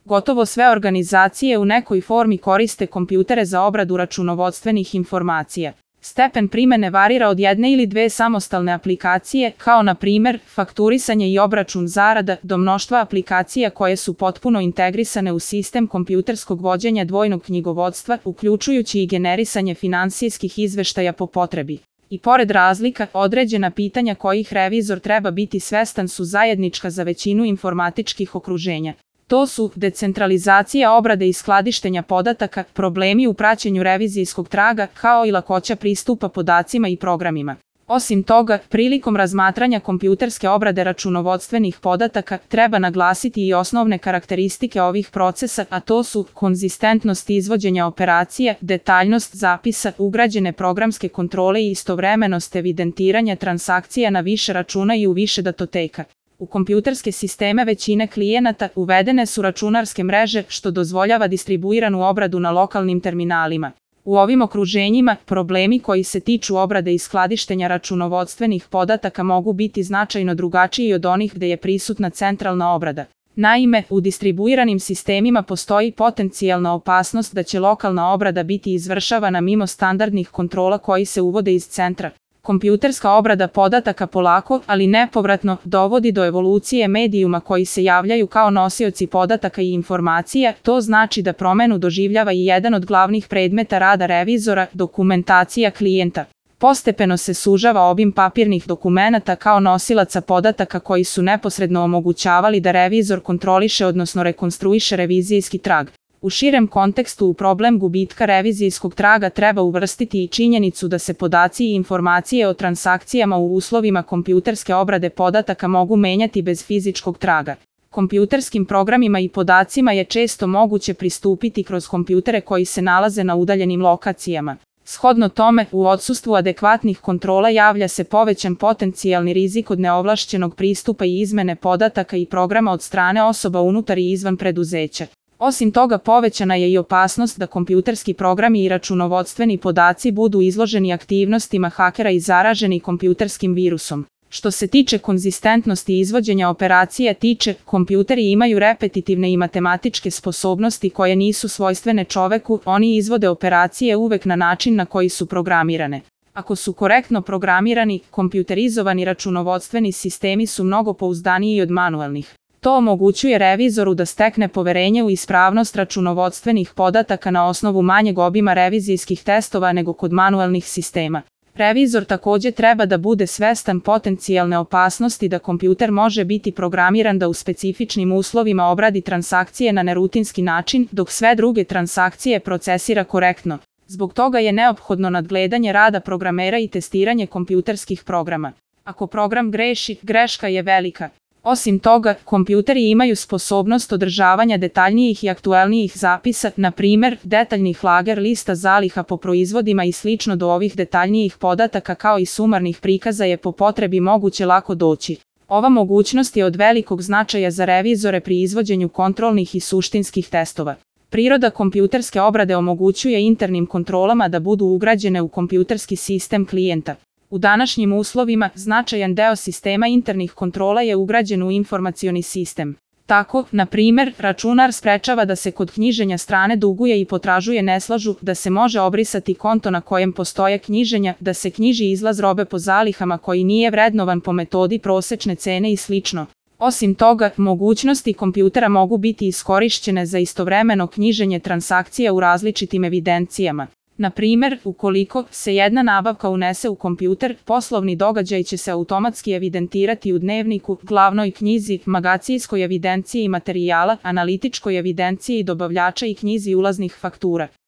Gotovo sve organizacije u nekoj formi koriste kompjutere za obradu računovodstvenih informacija. Stepen primene varira od jedne ili dve samostalne aplikacije, kao na primer fakturisanje i obračun zarada, do mnoštva aplikacija koje su potpuno integrisane u sistem kompjuterskog vođenja dvojnog knjigovodstva, uključujući i generisanje finansijskih izveštaja po potrebi. I pored razlika, određena pitanja kojih revizor treba biti svestan su zajednička za većinu informatičkih okruženja. To su decentralizacija obrade i skladištenja podataka, problemi u praćenju revizijskog traga, kao i lakoća pristupa podacima i programima. Osim toga, prilikom razmatranja kompjuterske obrade računovodstvenih podataka treba naglasiti i osnovne karakteristike ovih procesa, a to su konzistentnost izvođenja operacija, detaljnost zapisa, ugrađene programske kontrole i istovremenost evidentiranja transakcija na više računa i u više datoteka. U kompjuterske sisteme većine klijenata uvedene su računarske mreže, što dozvoljava distribuiranu obradu na lokalnim terminalima. U ovim okruženjima, problemi koji se tiču obrade i skladištenja računovodstvenih podataka mogu biti značajno drugačiji od onih gde je prisutna centralna obrada. Naime, u distribuiranim sistemima postoji potencijalna opasnost da će lokalna obrada biti izvršavana mimo standardnih kontrola koji se uvode iz centra. Kompjuterska obrada podataka polako, ali nepovratno, dovodi do evolucije medijuma koji se javljaju kao nosioci podataka i informacija, to znači da promenu doživljava i jedan od glavnih predmeta rada revizora, dokumentacija klijenta. Postepeno se sužava obim papirnih dokumenata kao nosilaca podataka koji su neposredno omogućavali da revizor kontroliše odnosno rekonstruiše revizijski trag. U širem kontekstu u problem gubitka revizijskog traga treba uvrstiti i činjenicu da se podaci i informacije o transakcijama u uslovima kompjuterske obrade podataka mogu menjati bez fizičkog traga. Kompjuterskim programima i podacima je često moguće pristupiti kroz kompjutere koji se nalaze na udaljenim lokacijama. Shodno tome, u odsustvu adekvatnih kontrola javlja se povećan potencijalni rizik od neovlašćenog pristupa i izmene podataka i programa od strane osoba unutar i izvan preduzeća. Osim toga, povećana je i opasnost da kompjuterski programi i računovodstveni podaci budu izloženi aktivnostima hakera i zaraženi kompjuterskim virusom. Što se tiče konzistentnosti izvođenja operacija kompjuteri imaju repetitivne i matematičke sposobnosti koje nisu svojstvene čoveku, oni izvode operacije uvek na način na koji su programirane. Ako su korektno programirani, kompjuterizovani računovodstveni sistemi su mnogo pouzdaniji od manuelnih. To omogućuje revizoru da stekne poverenje u ispravnost računovodstvenih podataka na osnovu manjeg obima revizijskih testova nego kod manuelnih sistema. Revizor takođe treba da bude svestan potencijalne opasnosti da kompjuter može biti programiran da u specifičnim uslovima obradi transakcije na nerutinski način, dok sve druge transakcije procesira korektno. Zbog toga je neophodno nadgledanje rada programera i testiranje kompjuterskih programa. Ako program greši, greška je velika. Osim toga, kompjuteri imaju sposobnost održavanja detaljnijih i aktuelnijih zapisa, na primer, detaljnih lager lista zaliha po proizvodima i slično. Do ovih detaljnijih podataka kao i sumarnih prikaza je po potrebi moguće lako doći. Ova mogućnost je od velikog značaja za revizore pri izvođenju kontrolnih i suštinskih testova. Priroda kompjuterske obrade omogućuje internim kontrolama da budu ugrađene u kompjuterski sistem klijenta. U današnjim uslovima, značajan deo sistema internih kontrola je ugrađen u informacioni sistem. Tako, na primer, računar sprečava da se kod knjiženja strane duguje i potražuje ne slažu, da se može obrisati konto na kojem postoje knjiženja, da se knjiži izlaz robe po zalihama koji nije vrednovan po metodi prosečne cene i slično. Osim toga, mogućnosti kompjutera mogu biti iskorišćene za istovremeno knjiženje transakcija u različitim evidencijama. Na primer, ukoliko se jedna nabavka unese u kompjuter, poslovni događaj će se automatski evidentirati u dnevniku, glavnoj knjizi, magacinskoj evidenciji materijala, analitičkoj evidenciji dobavljača i knjizi ulaznih faktura.